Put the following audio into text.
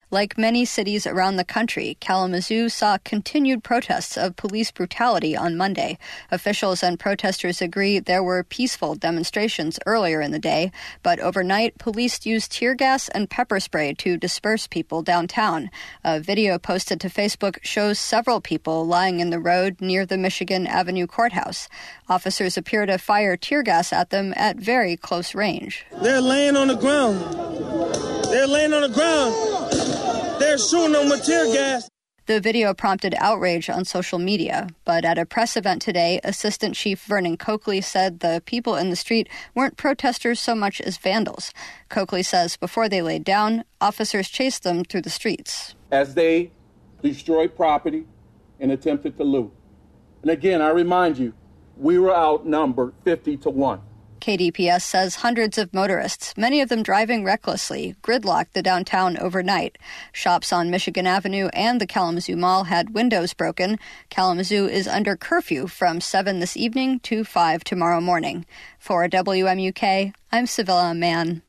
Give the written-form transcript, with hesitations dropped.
Like many cities around the country, Kalamazoo saw continued protests of police brutality on Monday. Officials and protesters agree there were peaceful demonstrations earlier in the day, but overnight, police used tear gas and pepper spray to disperse people downtown. A video posted to Facebook shows several people lying in the road near the Michigan Avenue courthouse. Officers appear to fire tear gas at them at very close range. They're laying on the ground. They're shooting them with tear gas. The video prompted outrage on social media, but at a press event today, Assistant Chief Vernon Coakley said the people in the street weren't protesters so much as vandals. Coakley says before they laid down, officers chased them through the streets. As they destroyed property and attempted to loot. And again, I remind you, we were outnumbered 50-1. KDPS says hundreds of motorists, many of them driving recklessly, gridlocked the downtown overnight. Shops on Michigan Avenue and the Kalamazoo Mall had windows broken. Kalamazoo is under curfew from 7 this evening to 5 tomorrow morning. For WMUK, I'm Sevilla Mann.